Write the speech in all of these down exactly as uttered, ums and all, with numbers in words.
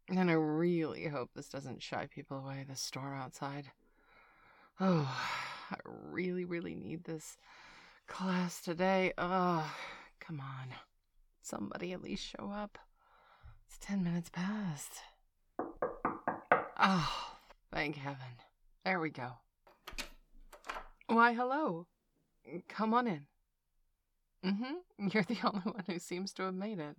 And I really hope this doesn't shy people away, this storm outside. Oh, I really, really need this class today. Oh, come on. Somebody at least show up. It's ten minutes past. Oh, thank heaven. There we go. Why, hello. Come on in. Mm-hmm. You're the only one who seems to have made it.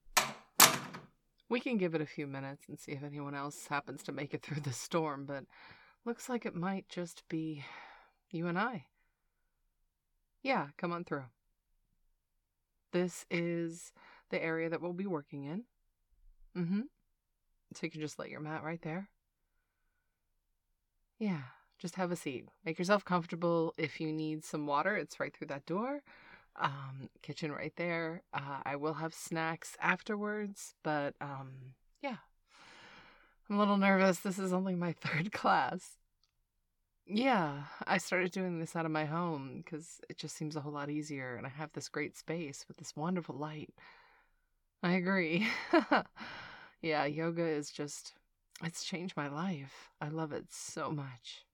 We can give it a few minutes and see if anyone else happens to make it through the storm, but looks like it might just be you and I. Yeah, come on through. This is the area that we'll be working in. Mm-hmm. So you can just lay your mat right there. Yeah, just have a seat. Make yourself comfortable. If you need some water, it's right through that door. Um, kitchen right there. Uh, I will have snacks afterwards, but um, yeah. I'm a little nervous. This is only my third class. Yeah, I started doing this out of my home because it just seems a whole lot easier, and I have this great space with this wonderful light. I agree. Yeah, yoga is just, it's changed my life. I love it so much.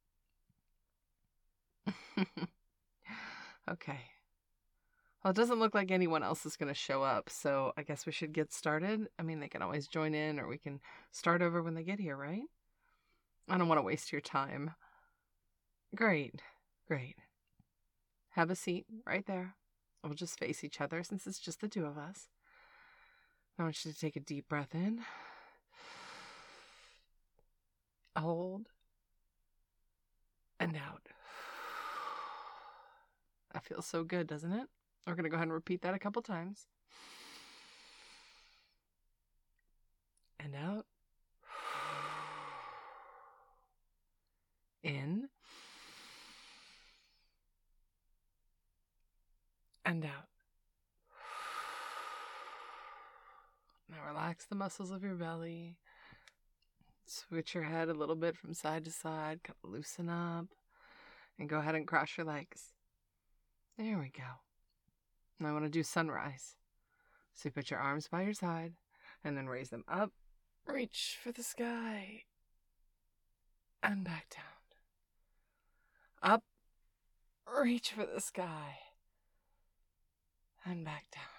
Okay. Well, it doesn't look like anyone else is going to show up, so I guess we should get started. I mean, they can always join in, or we can start over when they get here, right? I don't want to waste your time. Great, great. Have a seat right there. We'll just face each other since it's just the two of us. I want you to take a deep breath in. Hold. And out. That feels so good, doesn't it? We're going to go ahead and repeat that a couple times. And out. In. And out. Now relax the muscles of your belly. Switch your head a little bit from side to side. Kind of loosen up. And go ahead and cross your legs. There we go. Now I want to do sunrise. So you put your arms by your side and then raise them up. Reach for the sky. And back down. Up. Reach for the sky. And back down.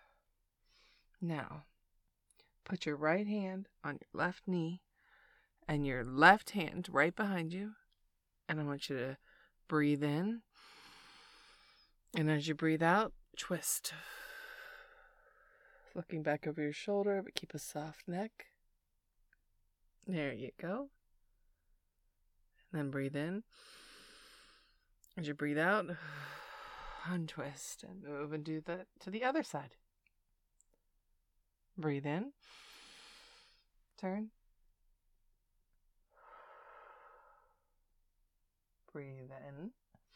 Now, put your right hand on your left knee and your left hand right behind you. And I want you to breathe in. And as you breathe out, twist. Looking back over your shoulder, but keep a soft neck. There you go. And then breathe in. As you breathe out, untwist and move and do that to the other side. Breathe in. Turn. Breathe in.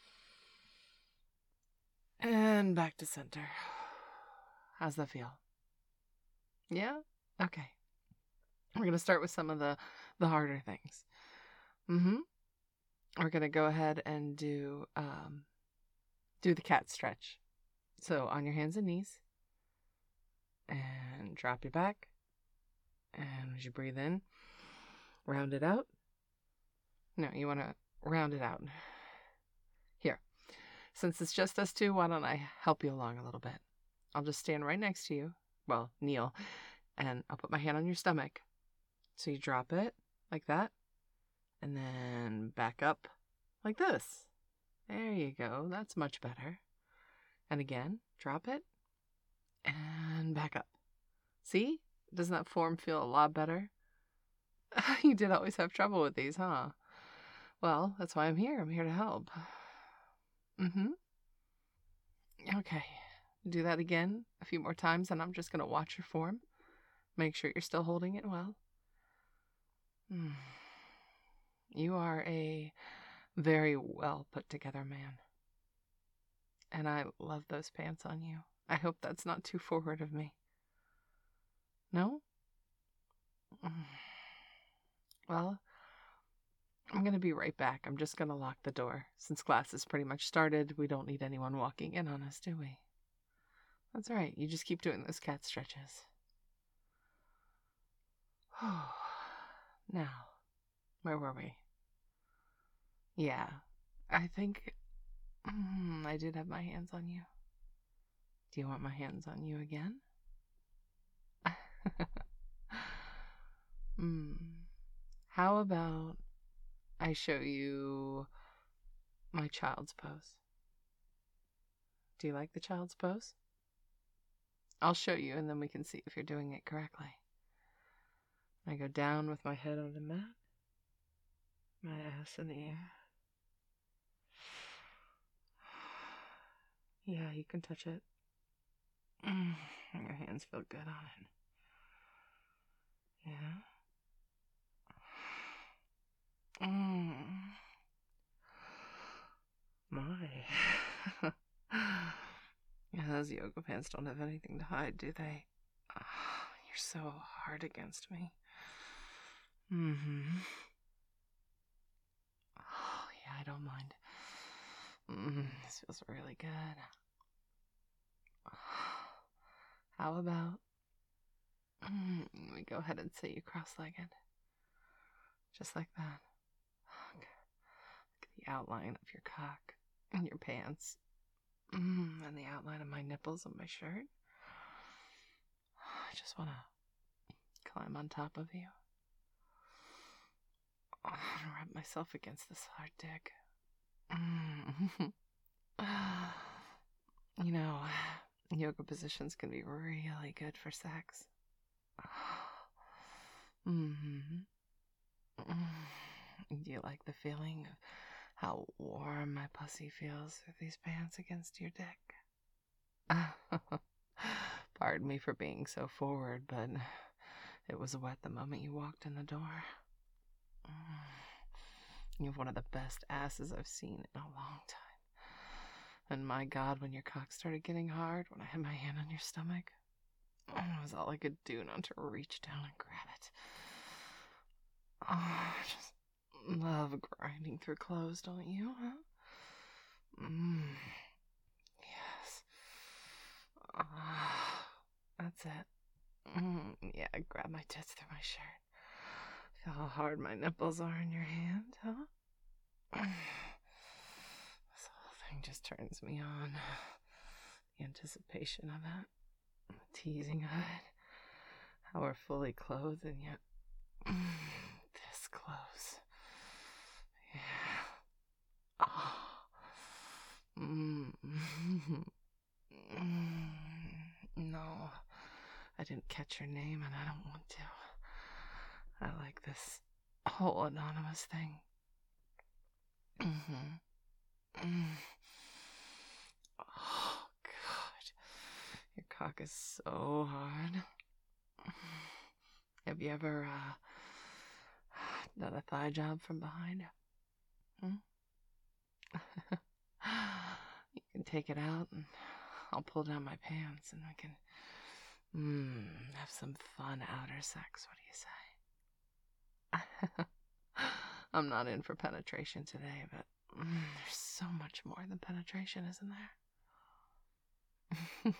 And back to center. How's that feel? Yeah? Okay. We're going to start with some of the, the harder things. Mm-hmm. We're going to go ahead and do um, do the cat stretch. So on your hands and knees. And drop your back. And as you breathe in, round it out. No, you want to round it out. Here. Since it's just us two, why don't I help you along a little bit? I'll just stand right next to you. Well, kneel. And I'll put my hand on your stomach. So you drop it like that. And then back up like this. There you go. That's much better. And again, drop it. And back up. See? Doesn't that form feel a lot better? You did always have trouble with these, huh? Well, that's why I'm here. I'm here to help. Mm-hmm. Okay. Do that again a few more times, and I'm just going to watch your form. Make sure you're still holding it well. Mm. You are a very well put together man. And I love those pants on you. I hope that's not too forward of me. No? Mm. Well, I'm going to be right back. I'm just going to lock the door. Since class has pretty much started, we don't need anyone walking in on us, do we? That's right. You just keep doing those cat stretches. Now, where were we? Yeah, I think mm, I did have my hands on you. Do you want my hands on you again? Hmm. How about I show you my child's pose? Do you like the child's pose? I'll show you and then we can see if you're doing it correctly. I go down with my head on the mat, my ass in the air. Yeah, you can touch it. Mm, your hands feel good on it. Yeah. Mm. My. Yeah, those yoga pants don't have anything to hide, do they? Oh, you're so hard against me. Mm-hmm. Oh, yeah, I don't mind. Mm, this feels really good. How about mm, we go ahead and sit you cross-legged? Just like that. Look at the outline of your cock and your pants. Mm, and the outline of my nipples on my shirt. I just want to climb on top of you. Oh, and rub myself against this hard dick. Mm. You know, yoga positions can be really good for sex. Mm-hmm. Do you like the feeling of how warm my pussy feels with these pants against your dick? Pardon me for being so forward, but it was wet the moment you walked in the door. You have one of the best asses I've seen in a long time. And my God, when your cock started getting hard, when I had my hand on your stomach, it was all I could do not to reach down and grab it. Oh, I just love grinding through clothes, don't you, huh? Mm. Yes. Oh, that's it. Mm. Yeah, grab my tits through my shirt. Feel how hard my nipples are in your hand, huh? This whole thing just turns me on. The anticipation of it. The teasing of it. How we're fully clothed and yet this close. Yeah. Oh. Mm. No. I didn't catch your name and I don't want to. I like this whole anonymous thing. Mm-hmm. Mm. Oh, God. Your cock is so hard. Have you ever uh, done a thigh job from behind? Hmm? You can take it out and I'll pull down my pants and we can mm, have some fun outer sex. What do you say? I'm not in for penetration today, but mm, there's so much more than penetration, isn't there?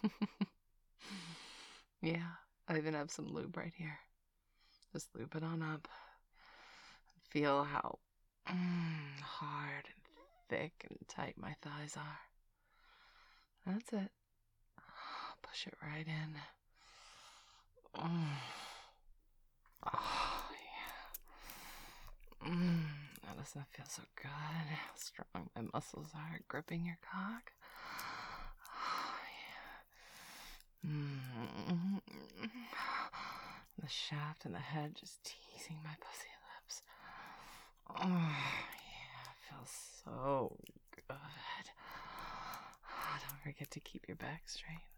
Yeah, I even have some lube right here. Just lube it on up. Feel how mm, hard and thick and tight my thighs are. That's it. Push it right in. Mm. Oh, yeah. Mm, that doesn't feel so good. How strong my muscles are gripping your cock. Oh, yeah. Mm. The shaft and the head just teasing my pussy lips. Oh, yeah. It feels so good. Don't forget to keep your back straight.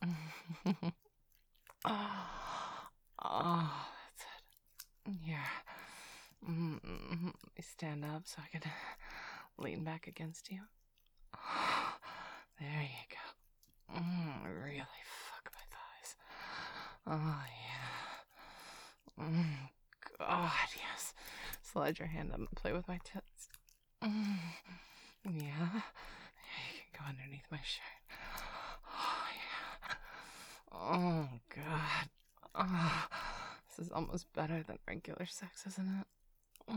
Oh, oh, that's it. Here. Mm-hmm. Let me stand up so I can lean back against you. Oh, there you go. Mm, really fuck my thighs. Oh, yeah. Mm, God, yes. Slide your hand up and play with my tits. Mm, yeah. You can go underneath my shirt. Oh, yeah. Oh, God. Oh, This is almost better than regular sex, isn't it?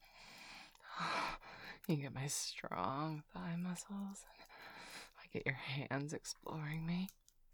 You get my strong thigh muscles, and I get your hands exploring me,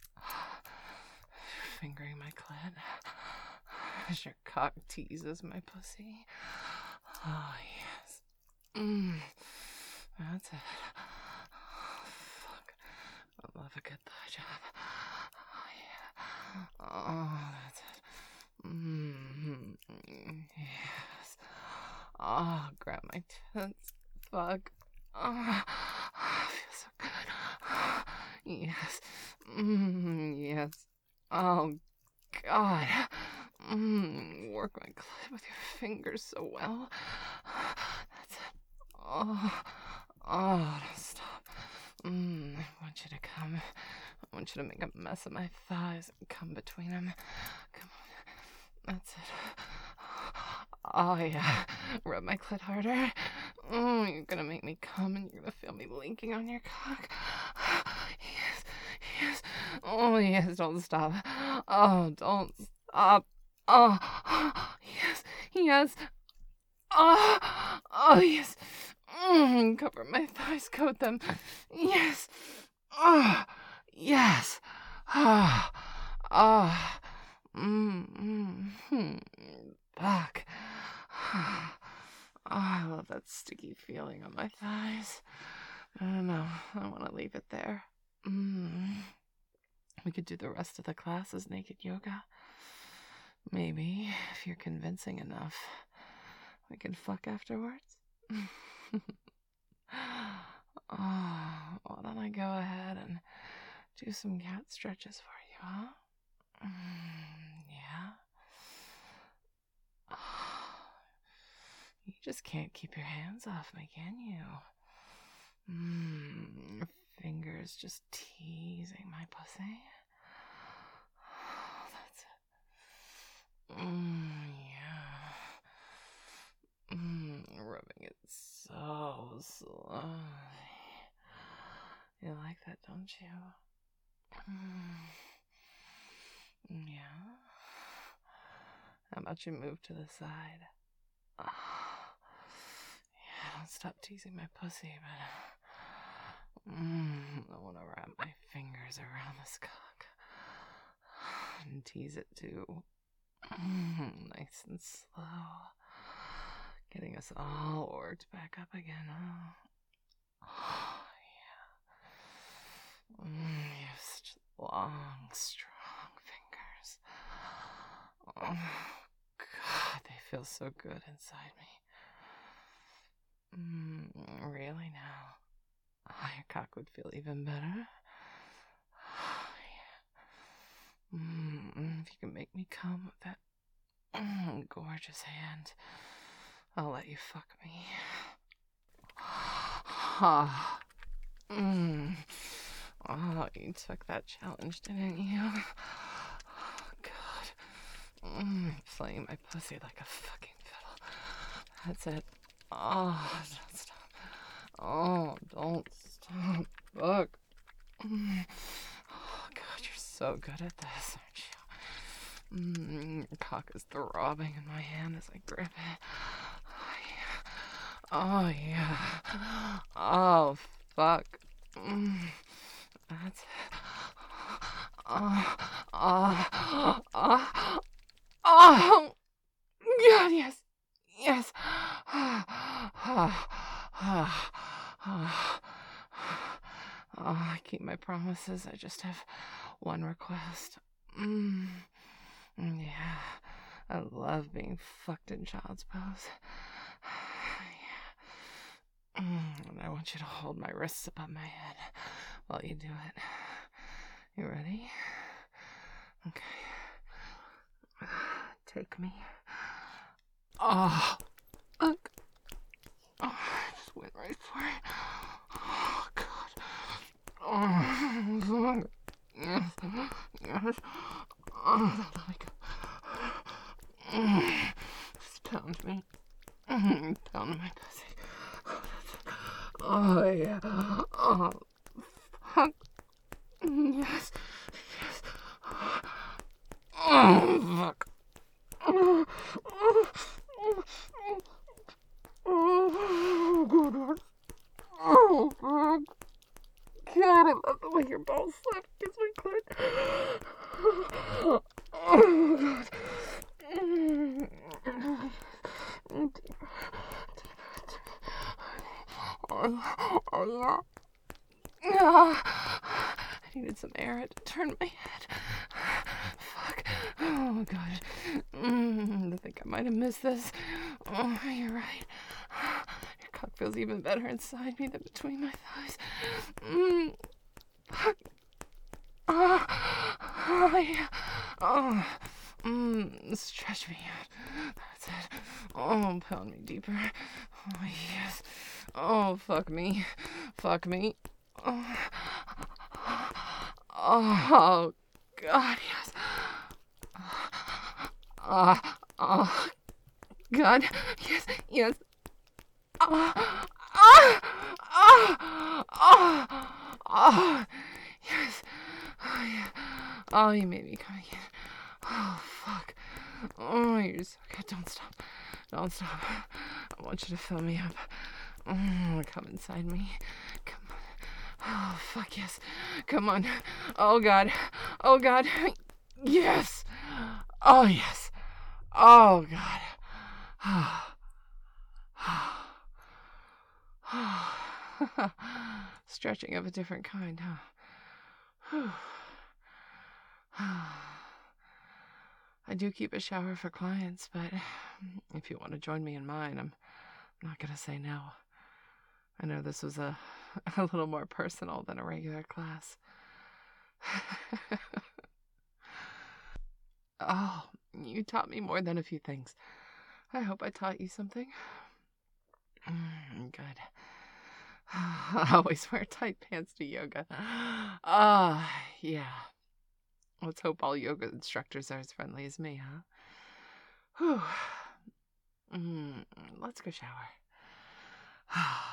fingering my clit as your cock teases my pussy. Oh, yes. Mm. That's it. Oh, fuck. I love a good thigh job. Oh, yeah. Oh, that's it. Mm. Yes. Oh, grab my tits. Fuck. Oh, I feel so good. Yes. Mm, yes. Oh, God. Mm, work my clit with your fingers so well. That's it. Oh, oh, don't stop. Mm, I want you to come. I want you to make a mess of my thighs and come between them. Come on. That's it. Oh, yeah. Rub my clit harder. Oh, you're gonna make me come and you're gonna feel me leaking on your cock. Yes, yes. Oh, yes, don't stop. Oh, don't stop. Oh, yes, yes. Oh, oh, yes. Mm, cover my thighs, coat them. Yes. Oh, yes. Oh, oh. Mm, mm, mm. Fuck. Oh, I love that sticky feeling on my thighs. I don't know. I want to leave it there. Mm. We could do the rest of the class as naked yoga. Maybe, if you're convincing enough, we can fuck afterwards. Oh, why don't I go ahead and do some cat stretches for you, huh? Mm, yeah? You just can't keep your hands off me, can you? Mm, your fingers just teasing my pussy. Oh, that's it. Mm, yeah. Mm, rubbing it so slowly. You like that, don't you? Mm, yeah. How about you move to the side? Oh, yeah, don't stop teasing my pussy, but mm, I want to wrap my fingers around this cock and tease it too. Mm, nice and slow. Getting us all worked back up again, huh? Oh, yeah. Mm, you have such long, strong fingers. Oh, God, they feel so good inside me. Mm, really now? Oh, your cock would feel even better. Oh, yeah. Mm, if you can make me come with that mm, gorgeous hand, I'll let you fuck me. Ah. Mm. Oh, you took that challenge, didn't you? Oh, God. Mm, playing my pussy like a fucking fiddle. That's it. Oh, don't stop. Oh, don't stop. Fuck. Mm. Oh, God, you're so good at this, aren't you? Mm, your cock is throbbing in my hand as I grip it. Oh, yeah. Oh, fuck. Mm, that's it. Oh, oh, oh, oh, God, yes, yes. Oh, oh, oh, I keep my promises. I just have one request. Mm, yeah, I love being fucked in child's pose. Mm, and I want you to hold my wrists above my head while you do it. You ready? Okay. Take me. Oh, look. Oh, I just went right for it. Oh, God. Oh, yes. Yes. Oh, let me go. Mm, just pound me. Mm, pound my pussy. Oh, yeah. Oh, fuck. Yes. Yes. Oh, fuck. Oh, God. Oh, God. God, I love the way your balls slap against my clit. Oh, God. Oh, oh, yeah. Ah, I needed some air. I had to turn my head. Fuck. Oh, God. Mm, I think I might have missed this. Oh, you're right. Your cock feels even better inside me than between my thighs. Mm, fuck. Ah, oh, yeah. Oh, mm, stretch me out. That's it. Oh, pound me deeper. Oh, yes. Oh, fuck me. Fuck me. Oh, oh God, yes. Oh, oh, God, yes, yes. Oh, oh, oh, oh, oh, yes. Oh, yeah. Oh, you made me come again. Oh, fuck. Oh, you're so good. Don't stop. Don't stop. I want you to fill me up. Oh, come inside me. Come on. Oh, fuck yes. Come on. Oh, God. Oh, God. Yes. Oh, yes. Oh, God. Stretching of a different kind, huh? I do keep a shower for clients, but if you want to join me in mine, I'm not going to say no. I know this was a, a little more personal than a regular class. Oh, you taught me more than a few things. I hope I taught you something. Mm, good. I always wear tight pants to yoga. Ah, uh, yeah. Let's hope all yoga instructors are as friendly as me, huh? Whew. Mm, let's go shower.